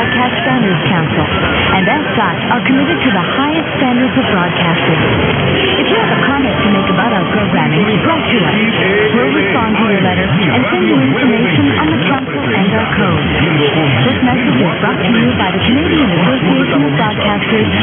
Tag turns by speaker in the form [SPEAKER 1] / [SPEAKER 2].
[SPEAKER 1] Broadcast Standards Council, and as such are committed to the highest standards of broadcasting. If you have a comment to make about our programming, write to us. We'll respond to your letter and send you information on the Council and our code. This message is brought to you by the Canadian Association of Broadcasters